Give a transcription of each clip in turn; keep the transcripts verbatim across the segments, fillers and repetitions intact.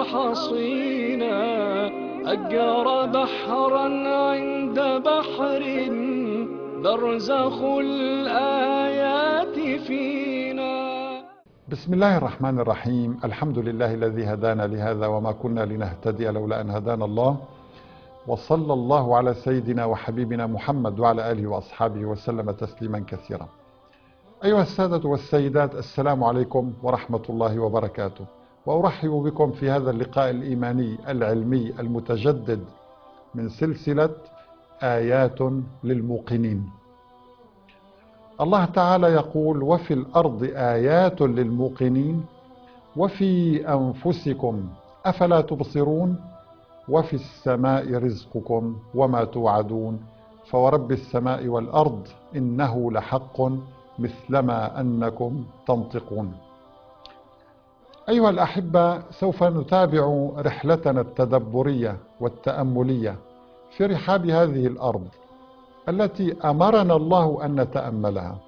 حصينا أجرى بحرا عند بحر برزخ الآيات فينا. بسم الله الرحمن الرحيم. الحمد لله الذي هدانا لهذا وما كنا لنهتدي لولا أن هدانا الله، وصلى الله على سيدنا وحبيبنا محمد وعلى آله وأصحابه وسلم تسليما كثيرا. أيها السادة والسيدات، السلام عليكم ورحمة الله وبركاته، وأرحب بكم في هذا اللقاء الإيماني العلمي المتجدد من سلسلة آيات للموقنين. الله تعالى يقول: وفي الأرض آيات للموقنين وفي أنفسكم أفلا تبصرون وفي السماء رزقكم وما توعدون فورب السماء والأرض إنه لحق مثلما أنكم تنطقون. أيها الأحبة، سوف نتابع رحلتنا التدبرية والتأملية في رحاب هذه الأرض التي أمرنا الله أن نتأملها.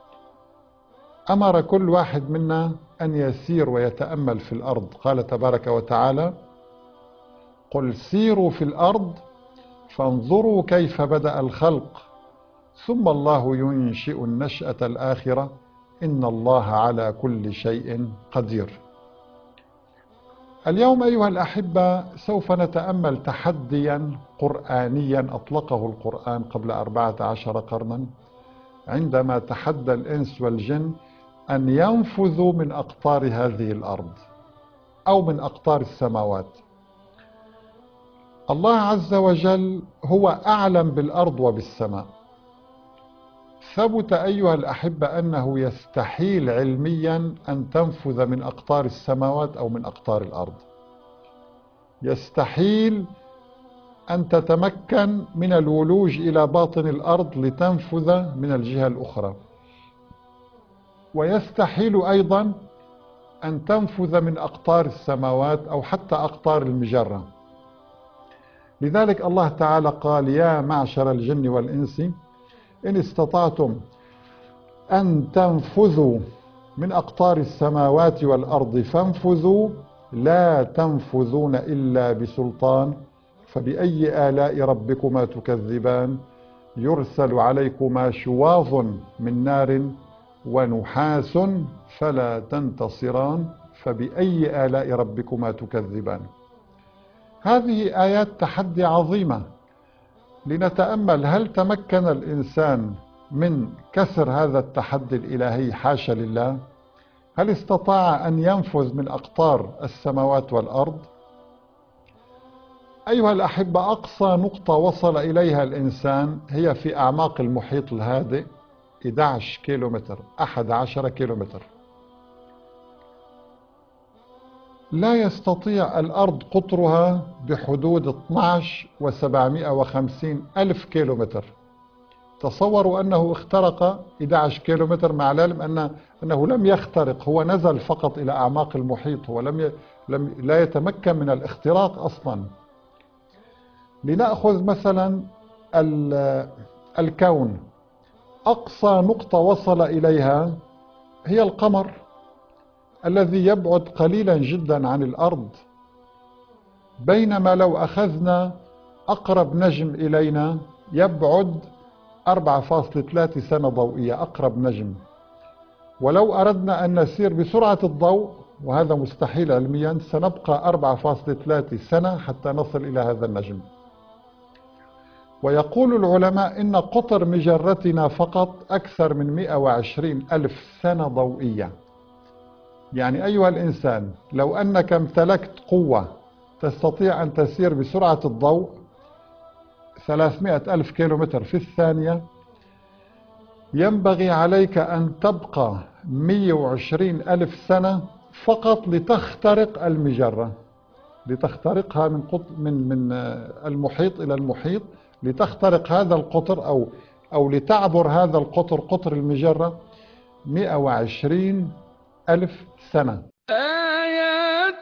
أمر كل واحد منا أن يسير ويتأمل في الأرض. قال تبارك وتعالى: قل سيروا في الأرض فانظروا كيف بدأ الخلق ثم الله ينشئ النشأة الآخرة إن الله على كل شيء قدير. اليوم أيها الأحبة سوف نتأمل تحديا قرآنيا أطلقه القرآن قبل أربعة عشر قرنا، عندما تحدى الإنس والجن أن ينفذوا من أقطار هذه الأرض أو من أقطار السماوات. الله عز وجل هو أعلم بالأرض وبالسماء. ثبت أيها الأحبة أنه يستحيل علميا أن تنفذ من أقطار السماوات أو من أقطار الأرض. يستحيل أن تتمكن من الولوج إلى باطن الأرض لتنفذ من الجهة الأخرى، ويستحيل أيضا أن تنفذ من أقطار السماوات أو حتى أقطار المجرة. لذلك الله تعالى قال: يا معشر الجن والإنس إن استطعتم أن تنفذوا من أقطار السماوات والأرض فانفذوا لا تنفذون إلا بسلطان فبأي آلاء ربكما تكذبان يرسل عليكما شواظ من نار ونحاس فلا تنتصران فبأي آلاء ربكما تكذبان. هذه آيات تحدي عظيمة لنتأمل هل تمكن الإنسان من كسر هذا التحدي الإلهي؟ حاشا لله. هل استطاع أن ينفذ من أقطار السماوات والأرض؟ أيها الأحبة، أقصى نقطة وصل إليها الإنسان هي في أعماق المحيط الهادئ، أحد عشر كيلومتر أحد عشر كيلومتر. لا يستطيع الأرض قطرها بحدود اثني عشر وسبعمائة وخمسين ألف كيلومتر. تصوروا أنه اخترق أحد عشر كيلومتر، مع العلم أن أنه لم يخترق، هو نزل فقط إلى أعماق المحيط، هو لم ي... لم لا يتمكن من الاختراق أصلا. لنأخذ مثلا ال... الكون، أقصى نقطة وصل إليها هي القمر الذي يبعد قليلا جدا عن الأرض، بينما لو أخذنا أقرب نجم إلينا يبعد أربعة فاصلة ثلاثة سنة ضوئية، أقرب نجم. ولو أردنا أن نسير بسرعة الضوء، وهذا مستحيل علميا، سنبقى أربعة فاصلة ثلاثة سنة حتى نصل إلى هذا النجم. ويقول العلماء إن قطر مجرتنا فقط أكثر من مئة وعشرين ألف سنة ضوئية. يعني أيها الإنسان، لو أنك امتلكت قوة تستطيع أن تسير بسرعة الضوء ثلاثمائة ألف كيلومتر في الثانية، ينبغي عليك أن تبقى مئة وعشرين ألف سنة فقط لتخترق المجرة، لتخترقها من من من المحيط إلى المحيط، لتخترق هذا القطر أو أو لتعبر هذا القطر، قطر المجرة، مئة وعشرين ألف سنة. آيات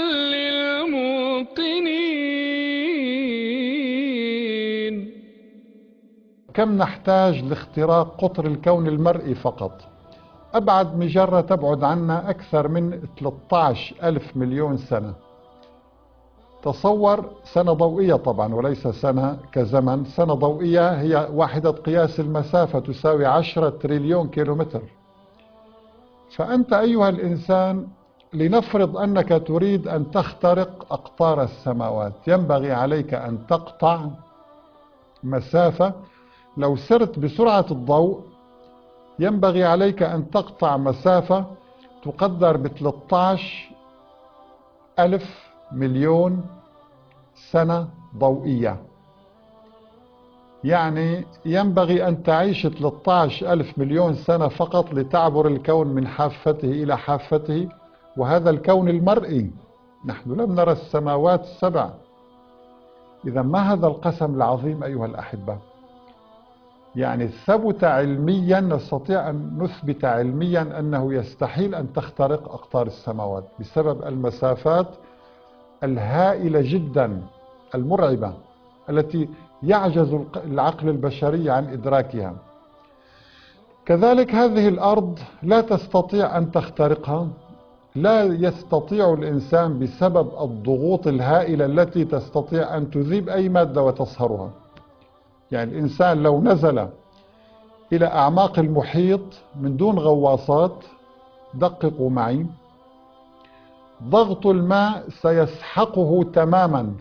للموقنين. كم نحتاج لاختراق قطر الكون المرئي فقط؟ أبعد مجرة تبعد عنا أكثر من ثلاثة عشر ألف مليون سنة. تصور سنة ضوئية طبعا وليس سنة كزمن. سنة ضوئية هي واحدة قياس المسافة تساوي عشرة تريليون كيلومتر. فأنت أيها الإنسان لنفرض أنك تريد أن تخترق أقطار السماوات، ينبغي عليك أن تقطع مسافة. لو سرت بسرعة الضوء ينبغي عليك أن تقطع مسافة تقدر ب ثلاثة عشر ألف مليون سنة ضوئية. يعني ينبغي أن تعيش ثلاثة عشر ألف مليون سنة فقط لتعبر الكون من حافته إلى حافته، وهذا الكون المرئي، نحن لم نرى السماوات السبع. إذا ما هذا القسم العظيم أيها الأحبة؟ يعني ثبت علميا، نستطيع أن نثبت علميا أنه يستحيل أن تخترق أقطار السماوات بسبب المسافات الهائلة جدا المرعبة التي يعجز العقل البشري عن إدراكها. كذلك هذه الأرض لا تستطيع أن تخترقها، لا يستطيع الإنسان بسبب الضغوط الهائلة التي تستطيع أن تذيب أي مادة وتصهرها. يعني الإنسان لو نزل إلى أعماق المحيط من دون غواصات، دققوا معي، ضغط الماء سيسحقه تماما.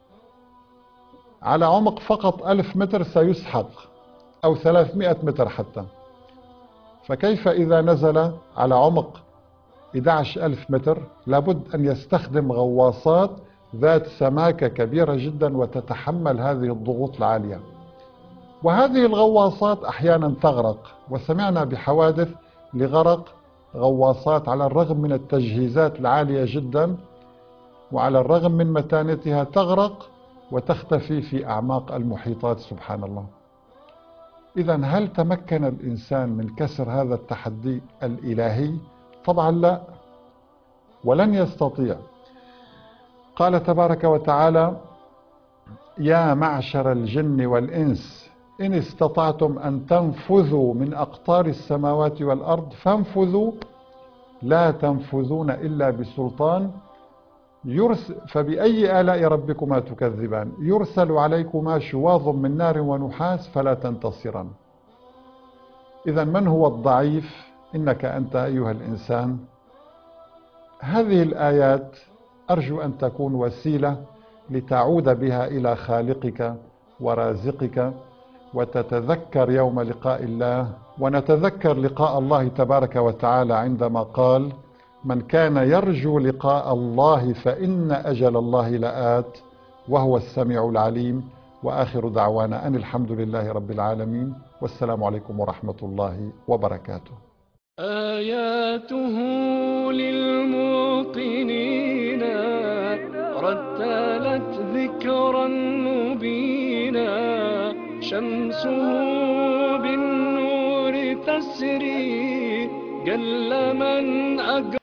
على عمق فقط ألف متر سيسحق، أو ثلاثمائة متر حتى. فكيف إذا نزل على عمق أحد عشر ألف متر؟ لابد أن يستخدم غواصات ذات سماكة كبيرة جدا وتتحمل هذه الضغوط العالية. وهذه الغواصات أحيانا تغرق، وسمعنا بحوادث لغرق غواصات على الرغم من التجهيزات العالية جدا، وعلى الرغم من متانتها تغرق وتختفي في أعماق المحيطات. سبحان الله. إذا هل تمكن الإنسان من كسر هذا التحدي الإلهي؟ طبعا لا، ولن يستطيع. قال تبارك وتعالى: يا معشر الجن والإنس إن استطعتم أن تنفذوا من أقطار السماوات والأرض فانفذوا لا تنفذون إلا بسلطان يرسل فبأي آلاء ربكما تكذبان يرسل عليكما شواظ من نار ونحاس فلا تنتصران. إذا من هو الضعيف؟ إنك أنت أيها الإنسان. هذه الآيات أرجو أن تكون وسيلة لتعود بها إلى خالقك ورازقك، وتتذكر يوم لقاء الله، ونتذكر لقاء الله تبارك وتعالى عندما قال: من كان يرجو لقاء الله فإن أجل الله لآت وهو السميع العليم. وآخر دعوانا أن الحمد لله رب العالمين، والسلام عليكم ورحمة الله وبركاته. آياته للموقنين رتلت ذكرا مبينا، شمسه بالنور تسري، جل من أجرى